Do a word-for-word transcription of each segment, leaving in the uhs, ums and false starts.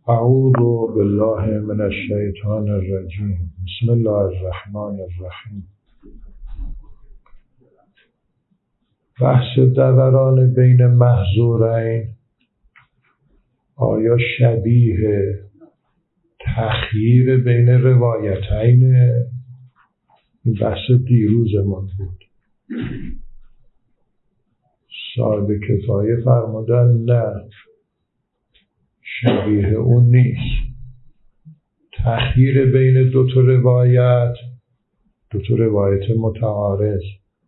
اعوذ بالله من الشیطان الرجیم. بسم الله الرحمن الرحیم. بحث دوران بین محظورین آیا شبیه تخییر بین روایتین؟ این بحث دیروزمان بود. صاحب کفایه فرمودن نه، شبیه اون نیست. تخییر بین دو تا روایت، دو تا روایت متعارض،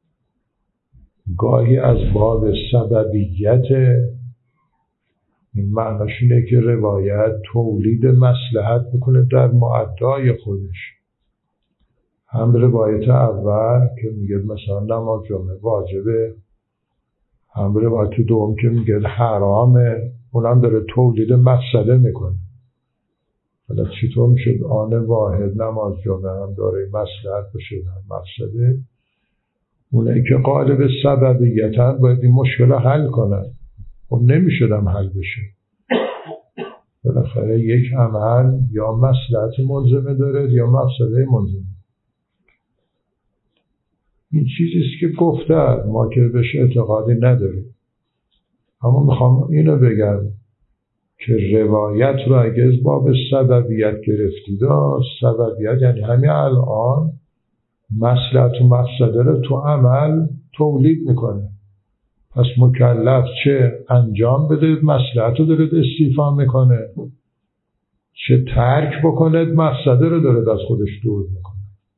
گاهی از باب سببیت. این معناش اینه که روایت تولید مصلحت بکنه در معدای خودش. هم روایت اول که میگه مثلا نماز جمعه واجبه، هم روایت دوم که میگه حرامه، اونم داره تولید مفسده میکنه. حالا چطور میشه آن واحد نماز جمعه هم داره مصلحت بشه هم مفسده؟ اونایی که قالب سببیتن باید این مشکل حل کنن. خب نمیشدم حل بشه. بالاخره یک عمل یا مصلحت ملزمه داره یا مفسده ملزمه. این چیزیست که گفته ما که بهش اعتقادی نداریم، اما میخوام اینو بگم که روایت رو اگه از باب سببیت گرفتید، سببیت یعنی همین الان مصلحت و مفسده رو تو عمل تولید میکنه. پس مکلف چه انجام بده مصلحت رو داره استیفا میکنه، چه ترک بکنه مفسده رو داره از خودش دور میکنه.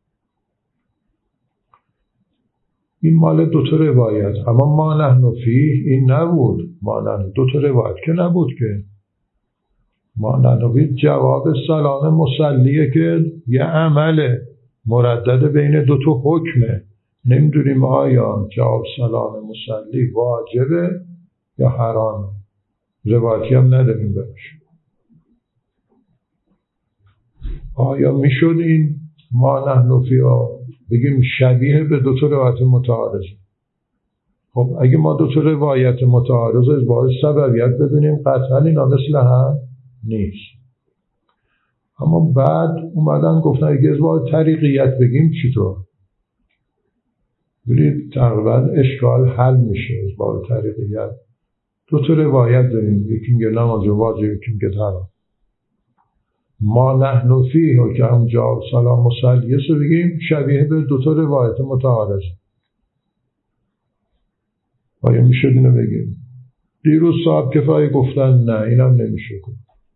این مال دو تا روایت. اما ما نحن فیه این نبود. ما نحن دو تا روایت که نبود که ما نحن فیه جواب سلام مسلیه که یه عمل مردد بین دو تا حکمه. نمیدونیم آیا جواب سلام مسلی واجبه یا حرامه. روایتی هم نداریم برش. آیا میشد این ما نحن فیه بگیم شبیه به دو تا روایت متعارض؟ خب اگه ما دو تا روایت متعارض از باعث سببیت بدونیم، قطعا اینا مثل هم نیست. اما بعد اومدن گفتن اگه از باعث طریقیت بگیم چطور؟ ببینید تقریبا اشکال حل میشه. از باعث طریقیت دو تا روایت داریم، یکی میگه نماز واجب، یکی میگه حرام. ما نحن فیه و که هم جواب سلام مسلیه رو بگیم شبیه به دو تا روایت متعارض. آیا میشه اینو بگیم؟ دیروز صاحب کفایه گفتن نه، اینم نمیشه گفت.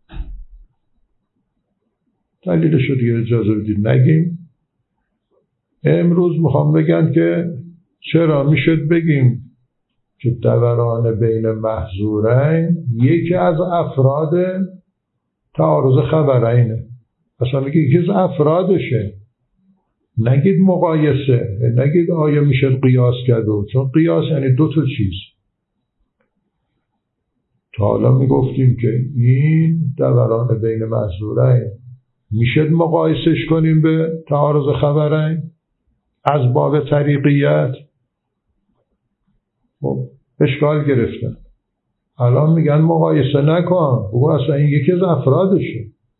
دلیلش رو دیگه اجازه بدید نگیم. امروز میخوام بگن که چرا میشه بگیم که دوران بین محظورین یکی از افراد تعارض خبرینه. اصلا میگه یکی از افرادشه، نگید مقایسه، نگید آیا میشه قیاس کرده، چون قیاس یعنی دو تا چیز. تا حالا میگفتیم که این دوران بین محظورین میشه مقایسش کنیم به تعارض خبرین از باب طریقیت. خب اشکال گرفتن. الان میگن مقایسه نکن، بگو اصلا این یکی از افرادشه.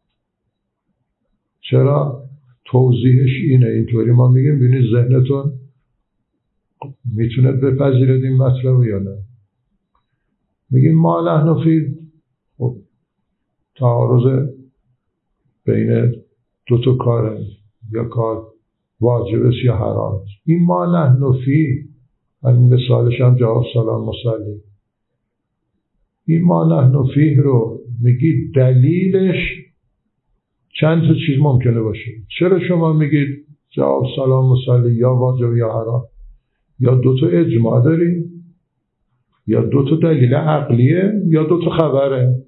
چرا؟ توضیحش اینه. اینطوری ما میگیم ببینید ذهنتون میتونه بپذیرد این مطلب یا نه. میگیم ما نحن فیه، خب تعارض بین دو تا کاره، یا کار واجب است یا حرام است. این ما نحن فیه، همین مثالش هم جواب سلام مسلی. این ما نحن فیه رو میگید دلیلش چند تا چیز ممکنه باشه. چرا شما میگید جواب سلام مسلی یا واجب یا حرام؟ یا دو تا اجماع داریم، یا دو تا دلیل عقلیه، یا دو تا خبره.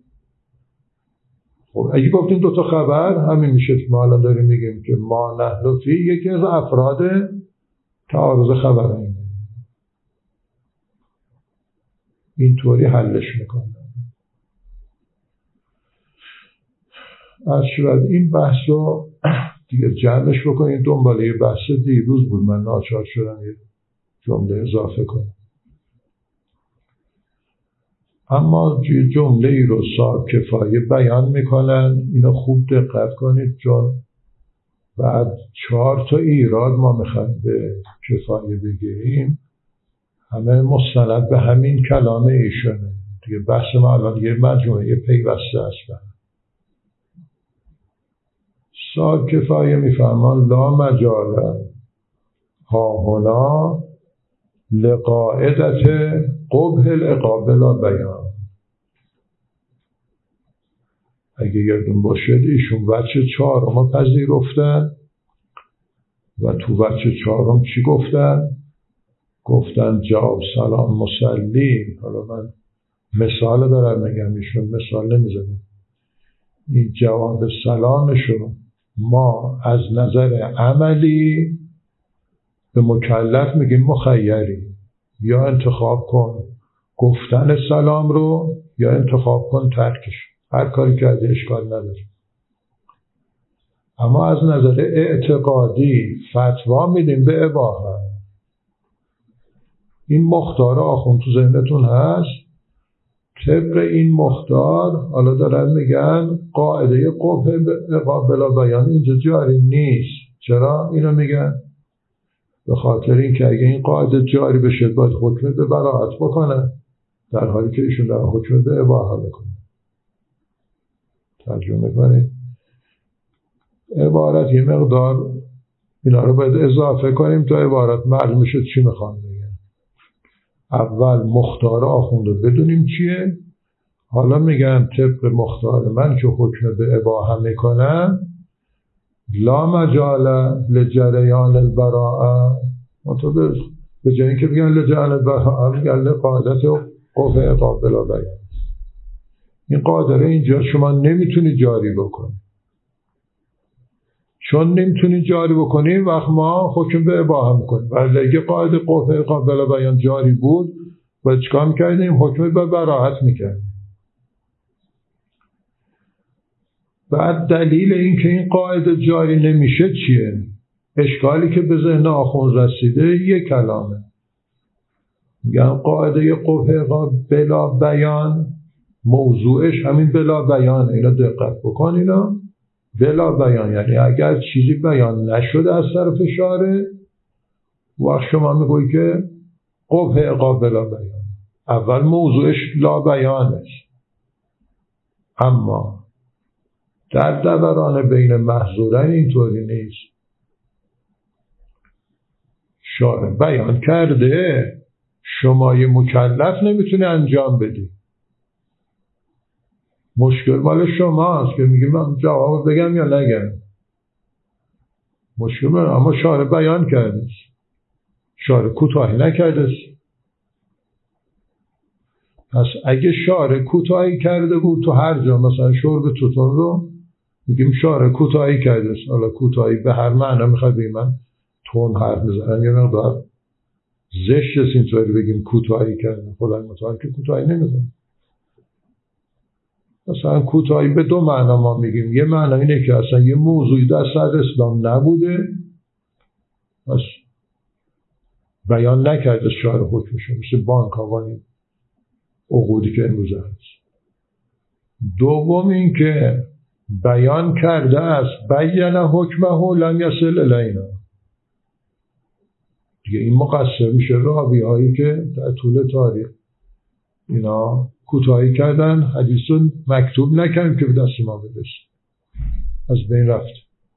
خب اگه گفتیم دو تا خبر، همین میشه که ما الان داریم میگیم که ما نحن فیه یکی از افراد تعارض خبرین. اینطوری حلش میکنه. از شاید این بحث رو دیگه جمعش بکنید. دنباله بحث دیروز بود، من ناچار شدم یه جمله اضافه کنم. اما جمله ای رو صاحب کفایه بیان میکنن. اینو خوب دقت کنید، چون بعد چهار تا ایراد ما میخوایم به کفایه بگیریم، همه مستند به همین کلام ایشونه دیگه. بحث ما الان یه مجموعه پیوسته است. صاحب کفایه میفهمان لا مجال ها هنا لقاعدت قبح العقاب بلا بیان. اگه یادتون باشه ایشون وجه چهارم پذیرفتن و تو وجه چهارم چی گفتن؟ گفتن جواب سلام مسلی. حالا من مثال دارم میگم، ایشون مثال نمیزنم. این جواب سلامشون ما از نظر عملی به مکلف میگیم مخیری، یا انتخاب کن گفتن سلام رو یا انتخاب کن ترکش. هر کاری کرده اشکال نداره. اما از نظر اعتقادی فتوا میدیم به اباحت. این مختار آخوند تو ذهنتون هست. طبق این مختار حالا دارن میگن قاعده قبح عقاب بلا بیان اینجا جاری نیست. چرا اینو میگن؟ به خاطر اینکه اگه این قاعده جاری بشه باید حکم به براءت بکنن، در حالی که ایشون دارن حکم به اباحت میکنن. ترجمه کنید. عبارت یه مقدار اینا رو باید اضافه کنیم تا عبارت معلوم شد چی میخوان بگن. اول مختار آخونده بدونیم چیه. حالا میگن طبق مختار من که حکم به اباحه میکنم لا مجال لجریان البراءه. مطابق به جایی که بگن لجریان البراءه میگن لقاعدت قبح عقاب بلا بیان. این قاعده اینجا شما نمیتونی جاری بکنی. چون نمیتونی جاری بکنی وقت ما حکم به اباحه میکنیم. ولی اگه قاعده قبح عقاب بلا بیان جاری بود باید چیکار میکردیم؟ حکم به براءت میکردیم. بعد دلیل این که این قاعده جاری نمیشه چیه؟ اشکالی که به ذهن آخوند رسیده یک کلامه. میگن قاعده قبح عقاب بلا بیان موضوعش همین بلا بیانه. اینا دقت بکن. اینا بلا بیان یعنی اگر چیزی بیان نشده از طرف شارع، وقت شما میگوی که قبح عقاب بلا بیان. اول موضوعش لا بیان است. اما در دوران بین محظورین اینطوری نیست. شارع بیان کرده، شما یه مکلف نمیتونه انجام بدی. مشکل مال شماست که میگی من جواب بگم یا نگم. مشکل مال، اما شارع بیان کرده، شارع کوتاهی نکرده. پس اگه شارع کوتاهی کرده بود تو هر جا، مثلا شرب توتون رو میگیم شارع کوتاهی کرده. حالا کوتاهی به هر معنا میخواد بگیم من تون حرف میزنم یه مقدار زشت است اینطوری بگیم کوتاهی کرده. خدای متعال که کوتاهی نمیکنه. مثلا کوتاهی به دو معنا ما میگیم. یه معنا اینه که اصلا یه موضوعی در صدر اسلام نبوده، پس بیان نکرده شارع حکمشه، مثل بانک ها عقودی که امروز هست. دوم این که بیان کرده است بیان حکمه لم یصل الینا. دیگه این مقصر میشه راوی هایی که در طول تاریخ اینا کوتاهی کردن، حدیثون مکتوب نکردیم که به دست ما برسه، از بین رفت.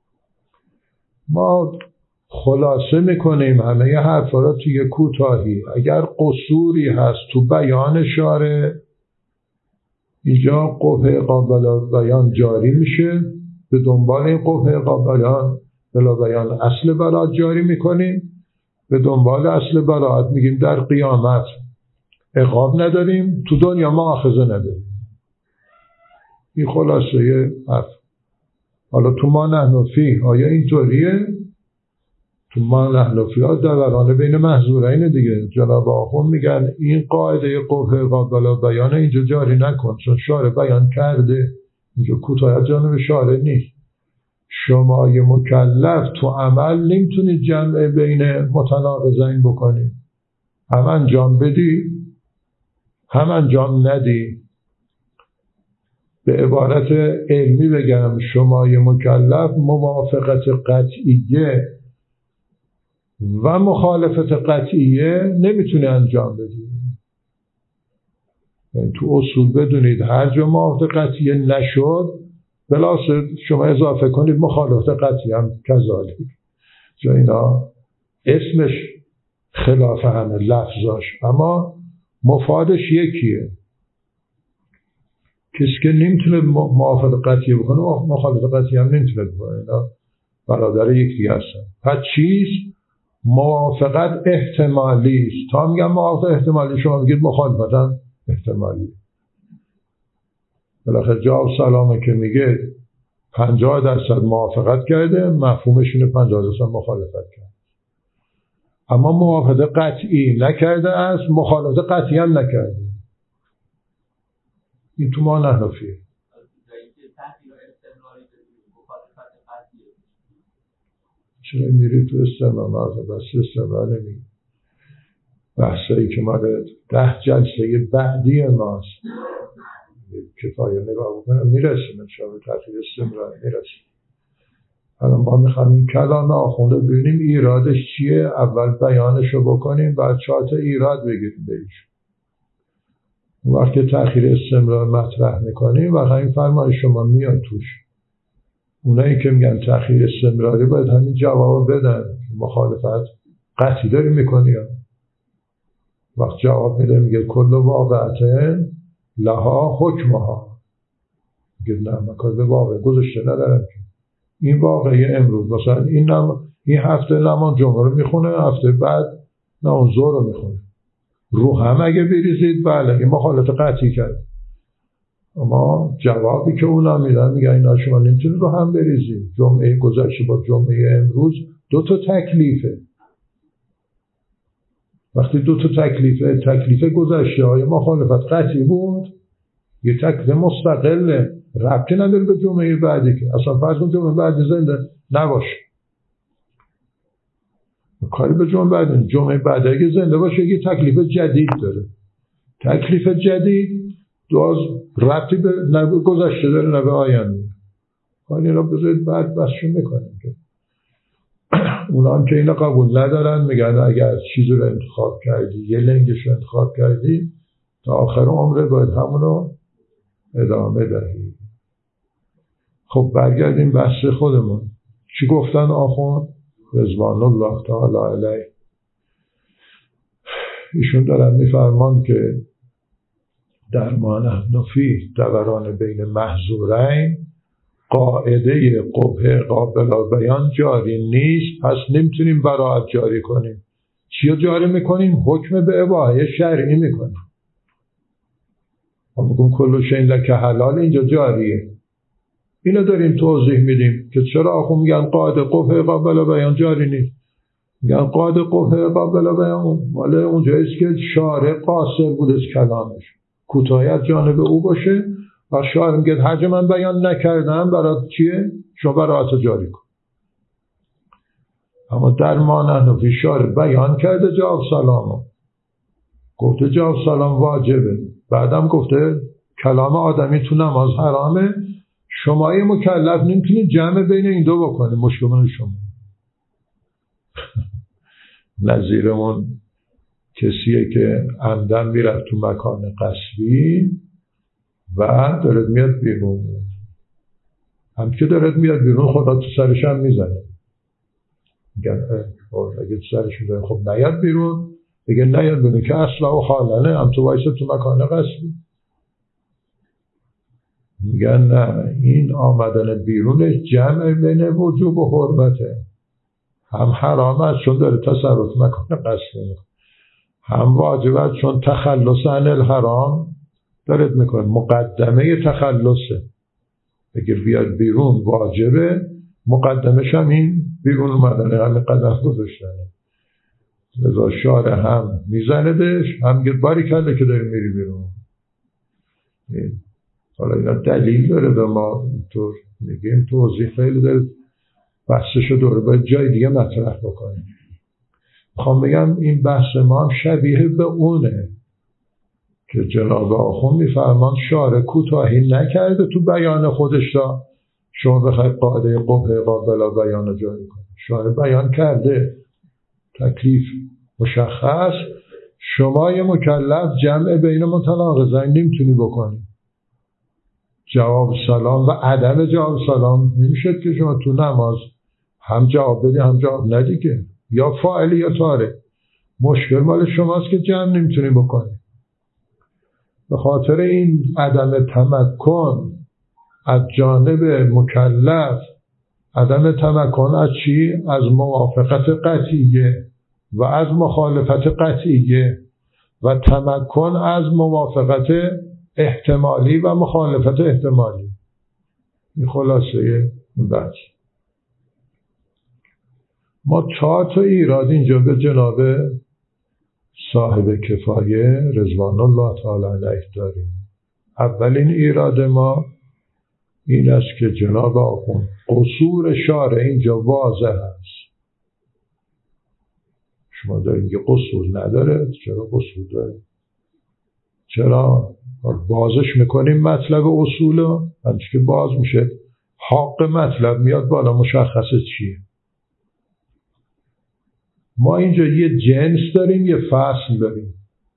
ما خلاصه میکنیم همه ی حرفا را توی کوتاهی. اگر قصوری هست تو بیان شارع، اینجا قبح عقاب بلا بیان جاری میشه. به دنبال این قبح عقاب بلا بیان اصل براءت جاری میکنیم. به دنبال اصل براءت میگیم در قیامت عقاب نداریم، تو دنیا مؤاخذه نداریم. این خلاصه یه حرف. حالا تو ما نحن فیه آیا اینطوریه؟ تو ما نحن فیه ها دوران بین محظورین دیگه. جناب آخوند میگن این قاعده قبح عقاب بلا بیان اینجا جاری نکن، چون شارع بیان کرده. اینجا کوتاهی جانب شارع نیست. شما یه مکلف تو عمل نمیتونید جمع بین متناقضین بکنید. هم انجام بدی هم انجام ندی. به عبارت علمی بگم، شمای مکلف موافقت قطعیه و مخالفت قطعیه نمیتونه انجام بدی. یعنی تو اصول بدونید هر جا موافقت قطعیه نشد بلاسه شما اضافه کنید مخالفت قطعیه هم کذالک. جا اینا اسمش خلاف همه لفظاش اما مفادش یکیه. کسی که نمیتونه موافقت قطعیه بکنه مخالفت قطعیه هم نمیتونه بکنه. اینا برادر یکی هستن. پس چیست؟ موافقت احتمالی است. تا میگم موافقت احتمالی شما میگید مخالفت هم احتمالی. بالاخره جواب سلامه که میگه پنجاه درصد موافقت کرده، مفهومش اینه پنجاه درصد مخالفت کرده. اما موافقت قطعی نکرده است، مخالفت قطعی هم نکرده. این تو ما نحنفیه. چرا میری تو استمرار بس استمرار نمیگی؟ بحثایی که ما ده جلسه بعدی ماست کفایه نگاه بکنم میرسیم انشاءالله تحقیق استمرار میرسیم. الان ما میخوام این کلام آخونده ببینیم ایرادش چیه، اول بیانشو بکنیم بعد چهار تا ایراد بگیریم بهش. وقتی تأخیر استمرار مطرح میکنیم و همین فرمان شما میاد توش. اونایی که میگن تأخیر استمراری باید همین جواب بدن. مخالفت قطعی داری میکنی. وقت جواب میده میگه کل واقعته لها حکمها. میگه نه من کار به واقع گذاشته ندارم. این واقعی امروز مثلا این نم... این هفته نمان جمعه رو میخونه، هفته بعد نمان زور رو میخونه. رو هم اگه بریزید بله این مخالفت قطعی کرد. اما جوابی که اونا میدن میگن اینا شما نمیتونید رو هم بریزید. جمعه گذشته با جمعه امروز دو تا تکلیفه. وقتی دو تا تکلیفه، تکلیف گذشته های مخالفت قطعی بود، یه تکلیف مستقله، ربطی نداره به جمعه بعدی که اصلا فرض کن جمعه بعدی زنده نباشه. کاری به جمعه بعدی، جمعه بعدی اگه زنده باشه یه تکلیف جدید داره. تکلیف جدید دو ربطی به نه به گذشته داره نه به آینده. حالا اینا بذارید بعد بحثشو میکنیم که اونا هم که اینا قبول ندارن، میگن اگر چیزی رو انتخاب کردی یه لنگش رو انتخاب کردی تا آخر عمره باید همونو ادامه دهی. خب برگردیم بحث خودمون. چی گفتن آخوند؟ رضوان الله تعالی علیه. ایشون دارن میفرمان که در ما نحنفی دوران بین محظورین قاعده قبح قابل بیان جاری نیست، پس نمیتونیم براعت جاری کنیم. چی رو جاری میکنیم؟ حکم به اباحه شرعی میکنیم. ما میگم کل شیء لک حلال اینجا جاریه. اینو داریم توضیح میدیم که چرا آخو میگن قاعده قبح قابل بیان جاری نیست. میگن قاعده قبح قابل بیان مال اونجاییست که شارع قاصر بود از کلامش، کوتاهی از جانب او باشه و شاعر میگه هرچه من بیان نکردم برات چیه؟ شما برات جاری کن. اما در ما نحنفی شاعر بیان کرده جواب سلامو، گفته جواب سلام واجبه، بعدم گفته کلام آدمی تو نماز حرامه. شمای مکلف نمیتونید جمع بین این دو بکنید. مشکل شما نظیرمون کسیه که عمدن میره تو مکان قصبی و دارد میاد بیرون، هم که دارد میاد بیرون خدا تو سرش هم میزنه. میگن اگه تو سرش میزنه خب نیاد بیرون، دیگه نیاد بیرون که اصلا و حالانه هم تو وایسه تو مکان قصبی. میگن نه، این آمدن بیرون جمع بین وجوب و حرمته. هم حرام است چون داره تصرف مکان قصبی میکنه، هم واجب است چون تخلص عن الحرام دارد میکنه. مقدمه تخلصه، اگر بیاد بیرون واجبه، مقدمش هم این بیرون اومدنه، همین قدم گذاشتنه. لذا شارع هم میزنه بهش، هم میگه باری کرده که داری میری بیرون. حالا اینا دلیل داره به ما اینطور میگیم، توضیح خیلی داره، بحثشو دوره باید جای دیگه مطرح بکنیم. میخوام بگم این بحث ما هم شبیه به اونه که جناب آخوند میفرمان شارع کوتاهی نکرده تو بیان خودش را شما بخواید قاعده قبح قابل بیان رو جاری کنید. شارع بیان کرده، تکلیف مشخص، شما یه مکلف جمع بین متناقضین نمیتونی بکنی. جواب سلام و عدم جواب سلام نمیشه که شما تو نماز هم جواب بدی هم جواب ندی که، یا فاعلی یا تارک. مشکل مال شماست که جمع نمیتونی بکنی. به خاطر این عدم تمکن از جانب مکلف، عدم تمکن از چی؟ از موافقت قطعیه و از مخالفت قطعیه و تمکن از موافقت احتمالی و مخالفت احتمالی. این خلاصه این بحث. ما چهار تا ایراد اینجا به جناب صاحب کفایه رضوان الله تعالی علیه داریم. اولین ایراد ما این است که جناب آخوند قصور شارع اینجا واضح است. شما داریم که قصور نداره، چرا قصور داره؟ چرا بازش میکنیم مطلب اصولو؟ همچه که باز میشه حق مطلب میاد بالا، مشخصه چیه. ما اینجا یه جنس داریم، یه فصل داریم.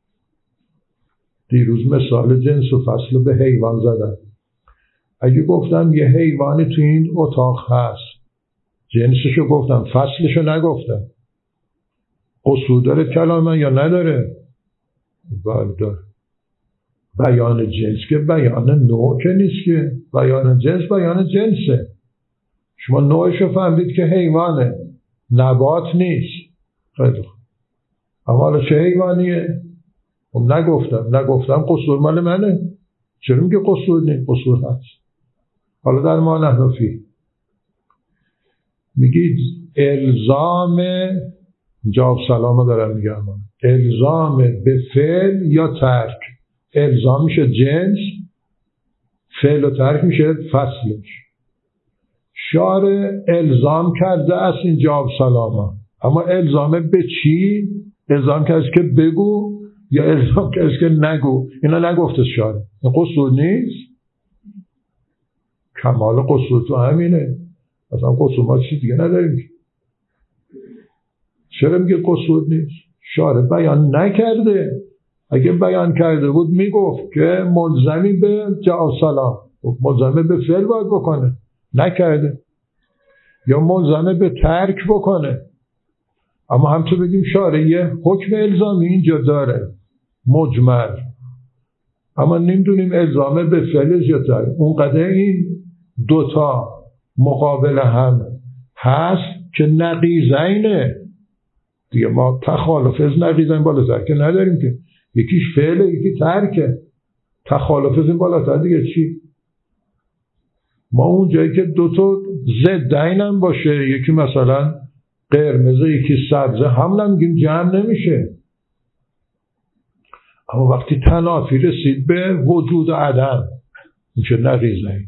دیروز مثال جنس و فصل به حیوان زدم. اگه گفتم یه حیوانی تو این اتاق هست، جنسشو گفتم، فصلشو نگفتم، قصور داره کلام من یا نداره؟ بله داره. بیان جنس که بیان نوع که نیست که، بیان جنس بیان جنسه. شما نوعشو فهمید که حیوانه، نبات نیست. خیلی خوب. اما حالا چه حیوانیه؟ خب نگفتم نگفتم قصور مال منه. چرا میگه قصور نیست؟ قصور هست. حالا در ما نحن فی میگید الزام، جواب سلام دارم میگم، الزام به فعل یا ترک. الزام میشه جنس، فعل و ترک میشه فصلش. شارع الزام کرده است این جواب سلام، اما الزام به چی؟ الزام کرده که بگو یا الزام کرده که نگو؟ اینا نگفته شارع. این قصور نیست. کمال قصور تو همینه. اصلا قصور ما چیز دیگه نداریم. چرا میگه قصور نیست؟ شارع بیان نکرده. اگه بیان کرده بود میگفت که ملزمی به جواب سلام، ملزمه به فعل باید بکنه، نکرده. یا ملزمه به ترک بکنه. اما همچه بگیم شارع یه حکم الزامی اینجا داره مجمل، اما نمیدونیم الزامه به فعل یا ترک. اونقدر این دوتا مقابل هم هست که نقیضینه دیگه. ما تخالف از نقیضین بالاتر که نداریم که، یکیش فعله یکی ترکه. تخالف از این بالاتر دیگه چی؟ ما اون جایی که دوتا ضدین هم باشه، یکی مثلا قرمزه یکی سبزه، هم نمیگیم جمع نمیشه. اما وقتی تنافی رسید به وجود و عدم میشه نقیضین.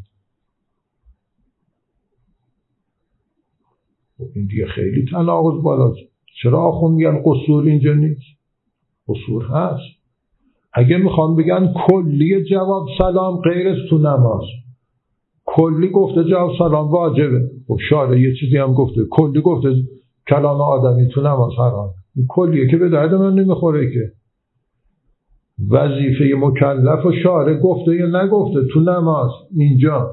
این دیگه خیلی تناقض بالاست. چرا آخوند میگن قصور اینجا نیست؟ قصور هست. اگه میخوان بگن کلی جواب سلام غیر از تو نماز، کلی گفته جواب سلام واجبه، خب شارع یه چیزی هم گفته کلی گفته کلام آدمی تو نماز حرام. این کلیه که به درد من نمیخوره که. وظیفه مکلف و شارع گفته یا نگفته تو نماز. اینجا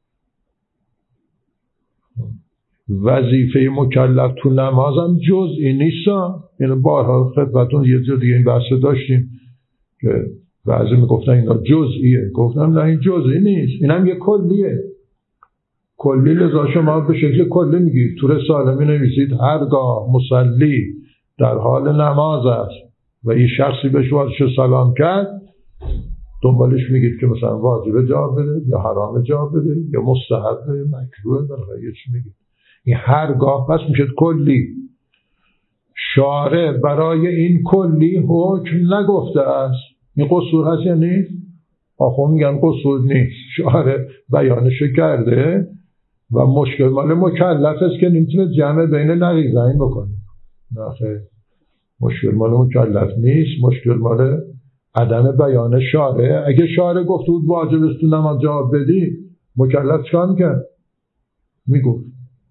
وظیفه مکلف تو نمازم جزئی نیست. اینو بارها خدمتتون یه جا دیگه این بحث داشتیم که بعضی میگفتن اینا جزئیه، گفتم نه این جزئی نیست، اینم یه کلیه. کلی لذا شما به شکل کلی میگید. تو رساله می نویسید هرگاه مصلی در حال نماز است و این شخصی بهش واجب سلام کرد، دنبالش میگید که مثلا واجب جواب بده یا حرام جواب بده یا مستحب مکروه برای چی میگید. این هرگاه پس میشه کلی. شارع برای این کلی حکم نگفته است. این قصور هست یا نیست؟ آخوند میگن قصور نیست. شارع بیانش کرده و مشکل مال مکلف است که نمیتونه جمع بین نقیضین بکنه. نه خیر، مشکل مال مکلف نیست، مشکل مال عدم بیان شارع. اگه شارع گفته بود واجب است تو نماز جواب بدی، مکلف چیکار میکرد؟ میگفت.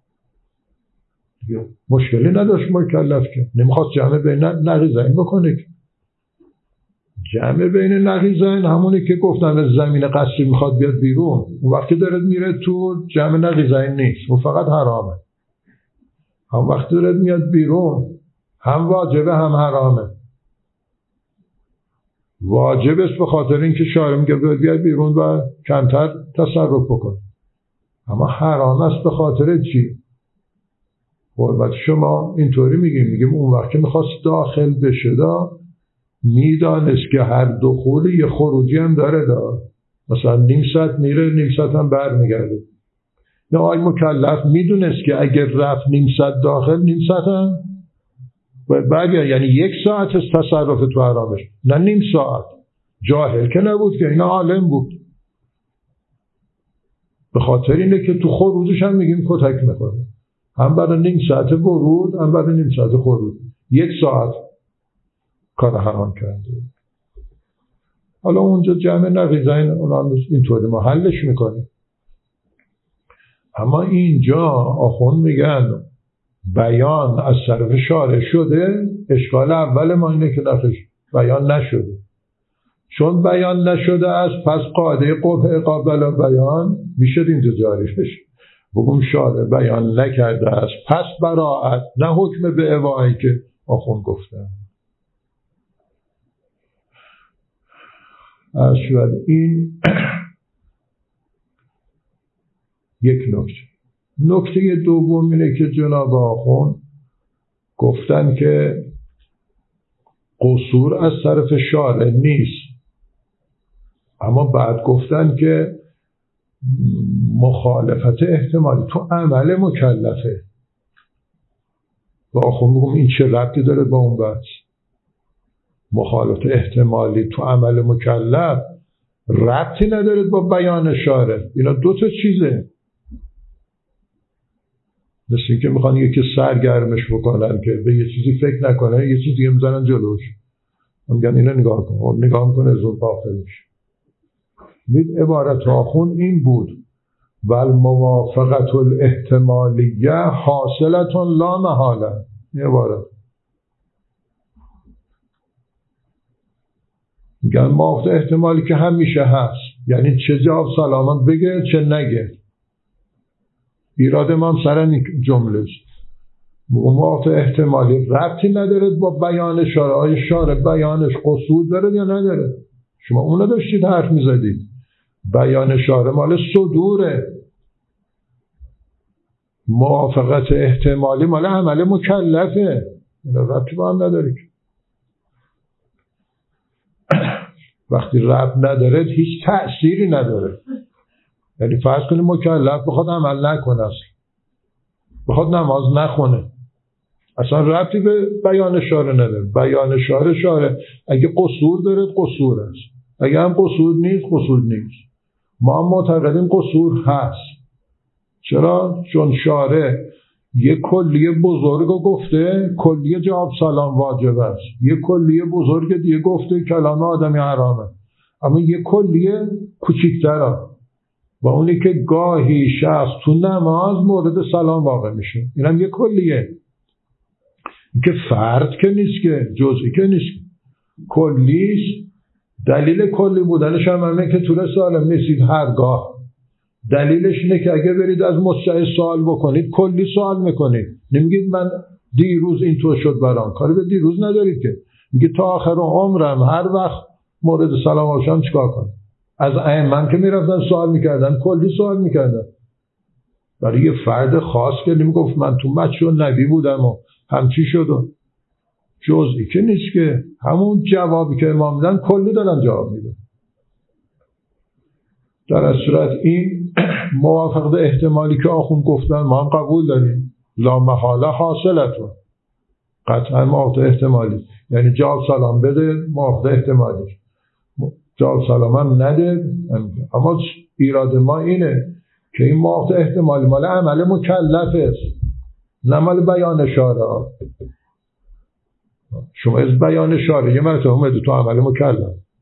مشکلی نداشت مکلف که نمیخواست جمع بین نقیضین بکنه. جمع بین نقیضین همونی که گفتن از زمین قصری میخواد بیاد بیرون، اون وقتی داره میره تو جمع نقیضین نیست، اون فقط حرامه. هم وقتی داره میاد بیرون هم واجبه هم حرامه. واجب است به خاطر اینکه شارع میگه بیاد بیرون و کمتر تصرف بکن، اما حرام است به خاطر چی؟ قربت شما اینطوری میگیم میگیم اون وقت که میخواست داخل بشه دا میدانست که هر دخول یه خروجی هم داره دا، مثلا نیم ساعت میره نیم ساعت هم بر میگرده. یا آی مکلف میدونست که اگر رفت نیم ساعت داخل نیم ساعت هم باید برگرد، یعنی یک ساعت از تصرف تو حرامش، نه نیم ساعت. جاهل که نبود که، اینا عالم بود. به خاطر اینه که تو خروجش هم میگیم کتک میخوره، هم برای نیم ساعت ورود هم برای نیم ساعت خروج، یک ساعت کار حرام کرده. حالا اونجا جمع نقیضین اونا اینطوری ما حلش میکنیم. اما اینجا آخوند میگن بیان از طرف شارع شده، اشکال اول ما اینه که نخش بیان نشده. چون بیان نشده است پس قاعده قبح قابل بیان میشه اینجا جاری بشه. بگم شارع بیان نکرده است پس براعت، نه حکم به اباحی که آخوند گفتن. اشوال این یک نکته. نکته دوم اینه که جناب آخوند گفتن که قصور از طرف شارع نیست، اما بعد گفتن که مخالفت احتمالی تو عمل مکلفه. و آخوند میگم این چه ربطی داره با اون بحث؟ مخالفت احتمالی تو عمل مکلف ربطی نداره با بیان شارع. اینا دو تا چیزه. مثل این که میخوان یکی سرگرمش بکنن که به یه چیزی فکر نکنه، یه چیزی میزنن جلوش، میگن اینو نگاه کن، نگاه میکنه زود غافل میشه. مید عبارت آخوند این بود: والموافقت الاحتمالیه حاصلة لا محاله. این عبارت میگن موافقت احتمالی که همیشه هست، یعنی چه جواب سلامت بگه چه نگه. ایراد ما هم سر این جمله است. موافقت احتمالی ربطی نداره با بیان شارع. آیا شارع بیانش قصور داره یا نداره؟ شما اونو داشتید حرف میزدید. بیان شارع مال صدوره، موافقت احتمالی مال عمل مکلفه. این ربطی با هم نداره. وقتی ربط نداره هیچ تأثیری نداره. یعنی فرض کنید مکلف بخواد عمل نکنه، اصلا بخواد نماز نخونه، اصلا ربطی به بیان شارع نداره. بیان شارع شارع اگه قصور داره قصور است، اگه هم قصور نیست قصور نیست. ما معتقدیم قصور هست. چرا؟ چون شارع یه کلیه بزرگ گفته کلیه جواب سلام واجب است، یه کلیه بزرگ دیگه گفته کلام آدمی حرامه، اما یه کلیه کوچیک‌تره و اونی که گاهی شخص تو نماز مورد سلام واقع میشه، اینم یه کلیه. این که فرد که نیست، که جزئی که نیست، کلیش. دلیل کلی بودنش هم همه که طول سالم نیستید هرگاه. دلیلش اینه که اگه برید از مدعی سوال بکنید کلی سوال میکنید، نمیگید من دیروز اینطور شد برام، کاری به دیروز ندارید که. میگید تا آخر عمرم هر وقت مورد سلام باشم چیکار کنم. از ائمه که میرفتن سوال میکردن کلی سوال میکردن. برای یه فرد خاص که نمیگفت من تو مچ و نبی بودم و همچی شد و جزئی که نیست، که همون جوابی که امام میدن کلی دارن جواب میدن. در از صورت این موافقت احتمالی که آخوند گفتن ما هم قبول داریم. لا محاله حاصلتون، قطعا موافقت احتمالی، یعنی جواب سلام بده موافقت احتمالی، جواب سلام هم نده. اما ایراد ما اینه که این موافقت احتمالی مال عمل مکلف است، نه مال بیان شارع. شما از بیان شارع یه مرتبه اومده تو عمل مکلف،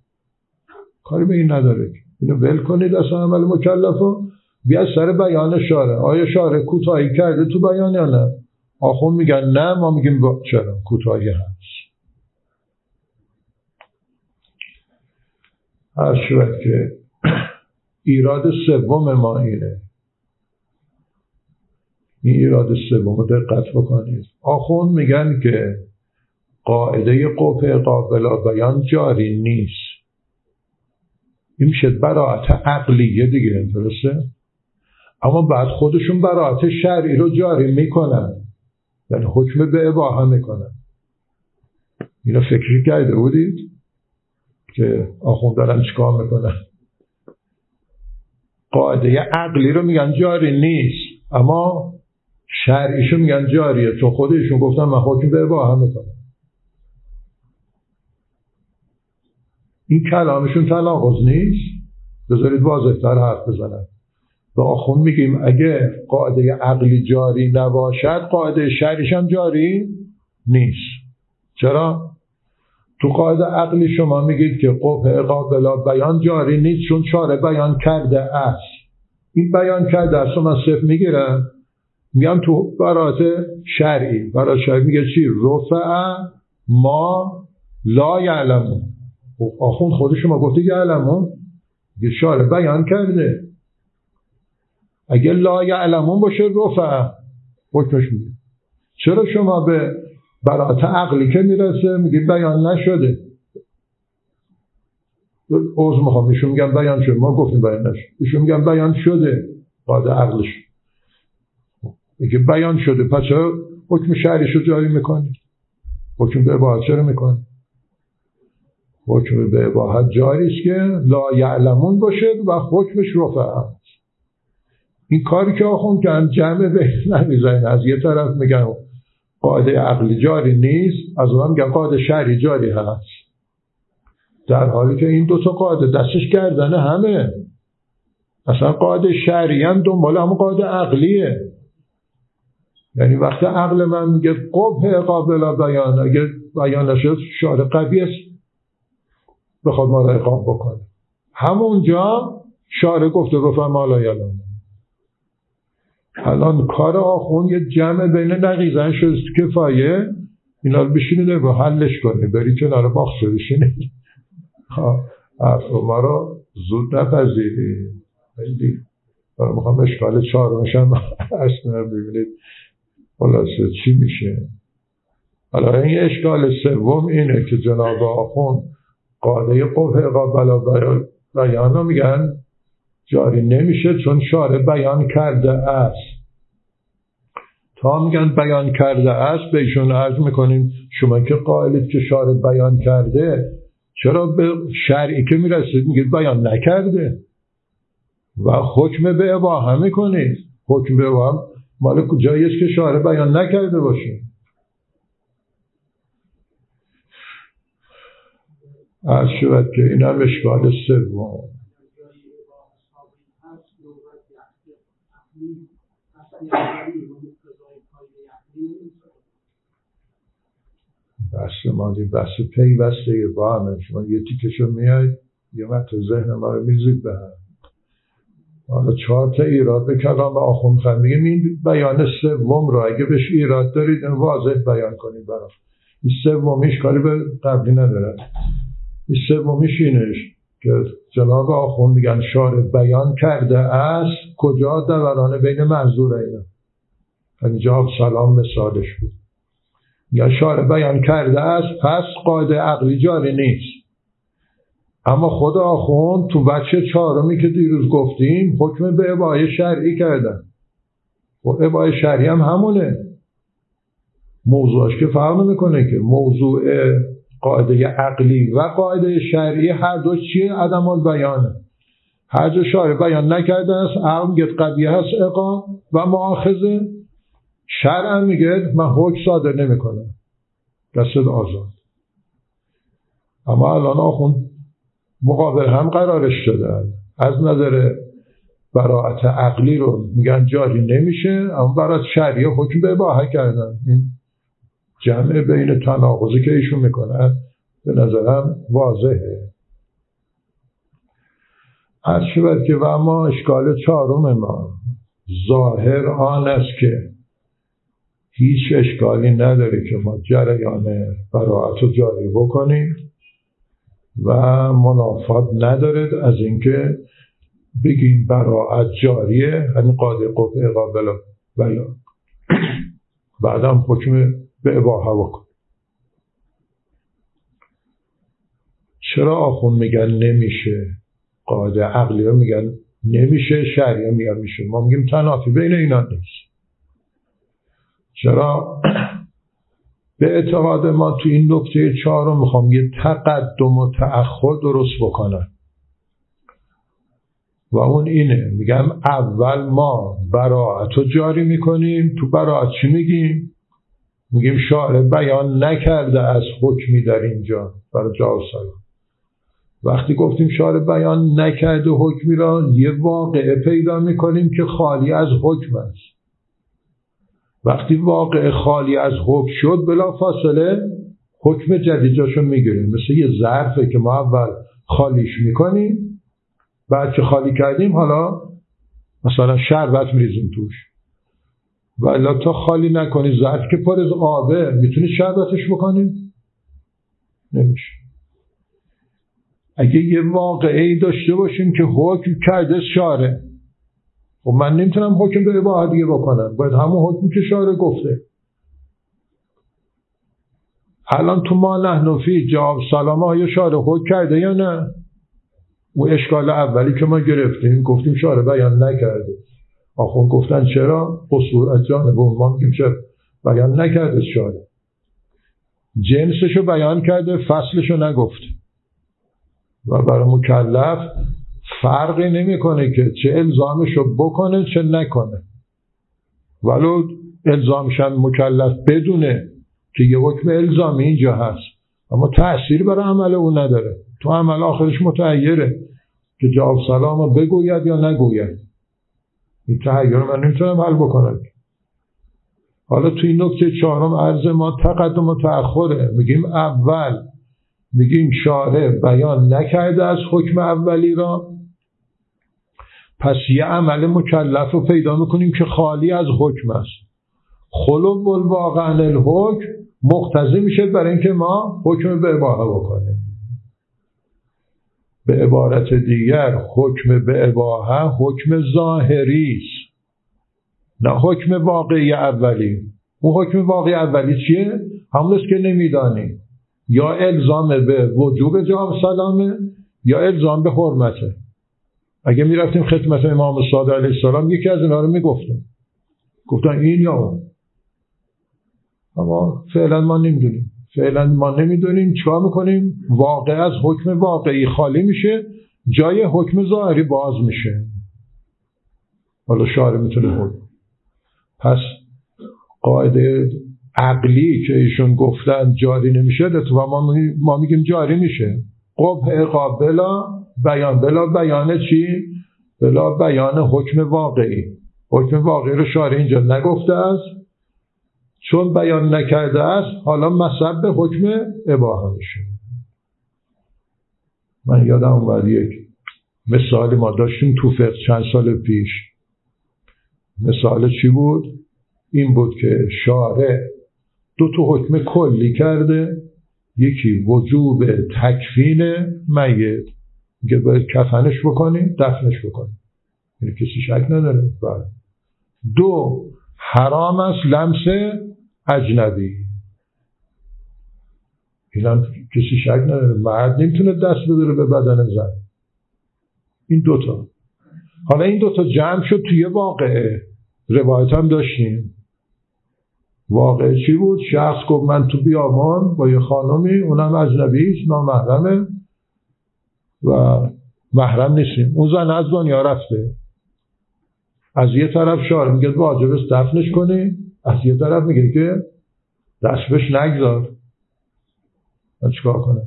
کاری به این نداره. اینو ول کنید اصلا عمل مکلفو، بیا سر بیان شارع. آیا شارع کوتاهی کرده تو بیان یا نه؟ آخون میگن نه، ما میگیم با... چرا کوتاهی هست. هر شود که ایراد سوم ما اینه، این ایراد سوم رو دقت بکنید. آخون میگن که قاعده قبح قابل بیان جاری نیست. این میشه براعت عقلیه دیگه، درسته؟ اما بعد خودشون براعت شرعی رو جاری میکنن، یعنی حکم به اباحه میکنن. اینو فکری کرده بودید که آخوند دارن چیکار میکنن؟ قاعده عقلی رو میگن جاری نیست، اما شرعیشو میگن جاریه، چون خودشون گفتن من حکم به اباحه میکنم. این کلامشون تناقض نیست؟ بذارید واضح‌تر حرف بزنم. به آخوند میگیم اگه قاعده عقلی جاری نباشد، قاعده شرعیش هم جاری نیست. چرا؟ تو قاعده عقلی شما میگید که قبح قابل بیان جاری نیست چون شارع بیان کرده است. این بیان کرده است رو من صفر میگیرم، میگم تو برات شرعی، برات شرعی میگه چی؟ رفع ما لا یعلمون. آخوند خود شما گفته یعلمون، یه شارع بیان کرده. اگه لا یعلمون باشه رفع حکمش میگه. چرا شما به برات عقلی که میرسه میگی بیان نشده؟ عوض میخوام، ایشون میگن بیان شده، ما گفتیم بیان نشده، ایشون میگن بیان شده. قاعده عقلش میگه بیان شده، پس چرا حکم شرعیشو جاری میکنی؟ حکم به اباحت چرا میکنی؟ حکم به اباحت جاری است که لا یعلمون باشه و حکمش رفع است. این کاری که آخوند که جمع به نمیزنه، از یه طرف میگن قاعده عقلی جاری نیست، از اون میگن قاعده شرعی جاری هست، در حالی که این دوتا قاعده دستش گردنه همه. اصلا قاعده شرعی هم دنبال همون قاعده عقلیه. یعنی وقتی عقل من میگه قبح قابل بیان، اگه بیان نشد شارع قوی است بخواد ما را اقام بکنه، همونجا شارع گفته رفع ما لا یعلمون. الان کار آخوند یه جمع بین نقیضن شد کفایه، اینا رو بشینید و حلش کنید، بری کنار باخت بشینید. حرف ما رو زود نپذیرید. خیلی برای میخوام اشکال چهارمش هم اصلا ببینید خلاصه چی میشه. حالا این اشکال سوم اینه که جناب آخوند قاعده قبح قابل بیان رو میگن جاری نمیشه چون شارع بیان کرده است. تا میگن بیان کرده است، به ایشون عرض میکنیم شما که قائلید که شارع بیان کرده، چرا به شرعی که میرسید میگید بیان نکرده و حکم به اباحه میکنید؟ حکم به اباحه مال جایی است که شارع بیان نکرده باشه. عرض شود که این هم اشکال سوم. بحث ما دی بحث پیوسته با همه. شما یه تیکشو میاید یه متن ذهن ما رو میزید به هم. حالا چهار تا ایراد به کلام آخوند خواهد میگیم این بیان سوم رو اگه بهش ایراد دارید این واضح بیان کنید برام. این سومیش کاری به قبلی نداره. این سومیش اینش که جناب آخوند میگن شارع بیان کرده است، کجا؟ دورانه بین منظور اینا. اینجا سلام مثالش بود. یا شارع بیان کرده است، پس قاعده عقلی جاری نیست. اما خود آخوند تو بچه چهارمی که دیروز گفتیم حکم به اباحه شرعی کردن. و اباحه شرعی هم همونه. موضوعش که فرق نمیکنه که موضوع قاعده عقلی و قاعده شرعی هر دو چیه؟ عدم البیانه. هر جا شارع بیان نکرده است، عقل میگه قبیح هست اقام و مؤاخذه، شرع میگه من حکم صادر نمیکنم، دست آزاد. اما الان آخوند مقابل هم قرارش شدن. از نظر براعت عقلی رو میگن جاری نمیشه، اما براعت شرعی حکم به اباحه کردن. این جمع بین تناقضی که ایشون میکنن به نظرم واضحه. هر شود که و اما اشکال چهارم ما ظاهر آن است که هیچ اشکالی نداره که ما جریان براءت رو جاری بکنیم و منافات نداره از اینکه بگیم براءت جاریه، همین قاضی قطع قابل بیان بعدم حکم به اباحه بکن. چرا آخوند میگن نمیشه، قاعده عقلی ها میگن نمیشه، شرعی میگن میشه، ما میگیم تنافی بین اینا نیست. چرا؟ به اعتقاد ما تو این نکته چهارم میخوام یه تقدم و تأخر درست بکنم و اون اینه، میگم اول ما براءت رو جاری میکنیم. تو براءت چی میگیم؟ میگیم شارع بیان نکرده از حکمی در اینجا برای جواب سلام. وقتی گفتیم شارع بیان نکرده حکمی را، یه واقعه پیدا میکنیم که خالی از حکم است. وقتی واقع خالی از حکم شد بلا فاصله حکم جدید جاشو میگیریم. مثل یه ظرفه که ما اول خالیش میکنیم، بعد که خالی کردیم حالا مثلا شربت میریزیم توش، ولی تا خالی نکنی ظرف که پر از آبه میتونی شربتش بکنیم؟ نمیشه. اگه یه واقعی داشته باشیم که حکم کرده شارع، و من نمیتونم حکم به اباحه دیگه بکنم، باید همون حکمی که شارع گفته. الان تو ما نحن فی جواب سلام آیا شارع حکم کرده یا نه؟ و اشکال اولی که ما گرفتیم گفتیم شارع بیان نکرده. آخون گفتن چرا؟ قصور از جانب اون. ما میگیم چرا بیان نکرده شارع، جنسشو بیان کرده فصلشو نگفته. و برای مکلف فرقی نمیکنه که چه الزامشو بکنه چه نکنه، ولو الزامش هم مکلف بدونه که یه حکم الزامی اینجا هست اما تأثیر برای عمل اون نداره. تو عمل آخرش متعیره که جواب سلام بگوید یا نگوید. این تحیر من نمیتونم حل بکنم. حالا تو این نکته چهارم عرض ما تقدم و تأخره. میگیم اول میگیم شارع بیان نکرده از حکم اولی را، پس یه عمل مکلف رو پیدا میکنیم که خالی از حکم است. خلو بالواقع عن الحکم مقتضی میشه برای اینکه ما حکم به اباحه بکنیم. به عبارت دیگر حکم به اباحه حکم ظاهری است، نه حکم واقعی اولی. اون حکم واقعی اولی چیه؟ همون است که نمیدانی، یا الزام به وجوب جواب سلامه یا الزام به حرمته. اگه میرفتیم خدمت امام صادق علیه السلام یکی از اینا رو میگفتن، گفتن این یا اون. اما فعلا ما نمیدونیم فعلا ما نمیدونیم چیکار میکنیم. واقع از حکم واقعی خالی میشه، جای حکم ظاهری باز میشه. حالا شارع میتونه حکم. پس قاعده عقلی که ایشون گفتن جاری نمیشه، لطفا ما, ما میگیم جاری میشه. قبح قابلا بیان، بلا بیان چی؟ بلا بیان حکم واقعی. حکم واقعی رو شارع اینجا نگفته است، چون بیان نکرده است حالا مصب به حکم اباحه میشه. من یادم اومد یک مثالی ما داشتیم تو فقه چند سال پیش. مثال چی بود؟ این بود که شارع دو تا حکم کلی کرده، یکی وجوب تکفین میت، میگه باید کفنش بکنی دفنش بکنی، یعنی کسی شک نداره. بله. دو، حرام است لمس اجنبی، این هم کسی شک نداره، مرد نمیتونه دست بداره به بدن زن. این دوتا. حالا این دوتا جمع شد توی واقعه. روایت هم داشتیم. واقعه چی بود؟ شخص گفت من تو بیابان با یه خانمی، اونم اجنبیست، نامحرمه و محرم نیستیم. اون زن از دنیا رفته. از یه طرف شارع میگه واجب است دفنش کنی، از یه طرف میگه که دست بهش نگذار. من چیکار کنم؟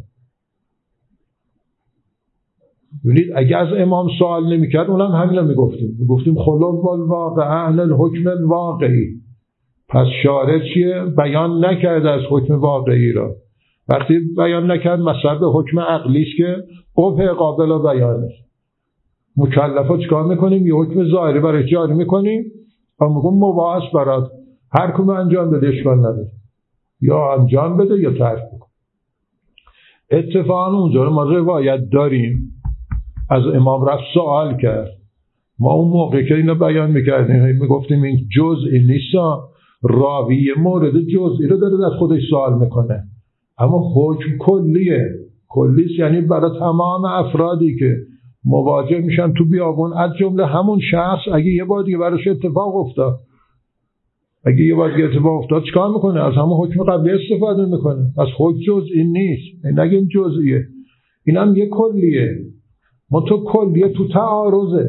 ببینید اگه از امام سوال نمیکرد اونم همین رو میگفتیم. میگفتیم خلو بالواقع اهل الحکم الواقعی. پس شارع چیه؟ بیان نکرده از حکم واقعی را. وقتی بیان نکرد مصب حکم عقلیش که قبح قابل بیان است. مکلفا چیکار میکنیم؟ یه حکم ظاهری برای جاری میکنیم و میگم مباح است برات، هر کدوم انجام بده اشکال نداره، یا انجام بده یا ترک بکن. اتفاقا اونجا ما روایت داریم از امام رفت سوال کرد، ما اون موقع که اینو بیان میکردیم میگفتیم این جزئی نیست، راوی مورد جزئی رو داره از خودش سوال میکنه، اما حکم کلیه، کلیست، یعنی برای تمام افرادی که مواجه میشن تو بیابون، از جمله همون شخص اگه یه بار دیگه براش اتفاق افتاد اگه یه بار دیگه اتفاق افتاد چیکار میکنه؟ از همون حکم قبلی استفاده میکنه. از حکم جزئی نیست، نگیم جزئیه، اینم یه کلیه، ما تو کلیه تو تعارضه،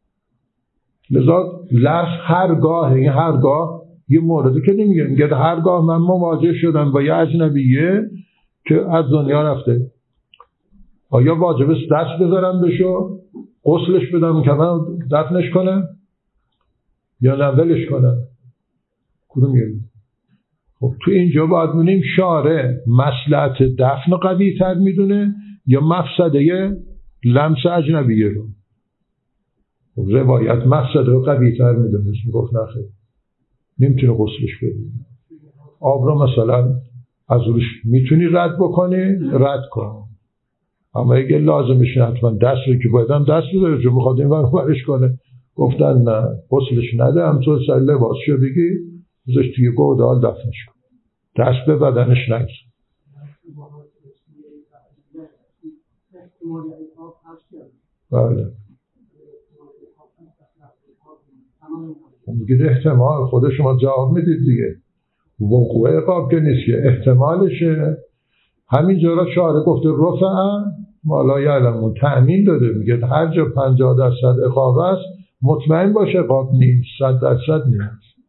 لذا لفظ هرگاه، این هرگاه یه موردی که نمیگه، میگه هرگاه من مواجه شدم با یه اجنبیه که از دنیا رفته، آیا واجب است دست بذارم بشو غسلش بدم که من دفنش کنم یا نولش کنم؟ کدوم میگه؟ خب تو اینجا باید ببینیم شارع مصلحت دفن قوی تر میدونه یا مفسده لمس اجنبیه رو؟ روایت مفسده رو قوی تر میدونه، میگفت نخیر نمیتونه غسلش بدی، آب رو مثلا از روش میتونی رد بکنی رد کن، اما اگه لازمش حتما دست رو که بایدم دست رو داره، چون میخواد این ورش کنه، گفتن نه غسلش نده، همطور سر لباسشو بگی بذارش توی گودال دفنش کن، دست به بدنش نگذار. بله میگید احتمال، خود شما جواب میدید دیگه، وقوع عقاب که نیست، احتمالشه. همینجا را شارع گفته رفعا ما لا یعلمون، تأمین داده، میگه هر جا پنجاه درصد عقاب است مطمئن باشه عقاب نیست، صد درصد نیست.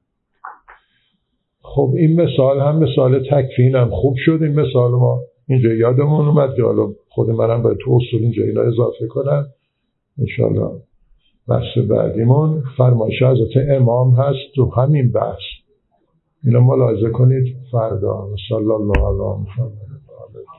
خب این مثال هم مثال تکفین هم خوب شد، این مثال ما اینجا یادمون اومد که حالا خود منم باید تو اصول اینجا اینا اضافه کنم انشاءالله. بحث بعدیمون فرمایش حضرت امام هست تو همین بحث، اینو ملاحظه کنید فردا. صلی الله علیه و سلم.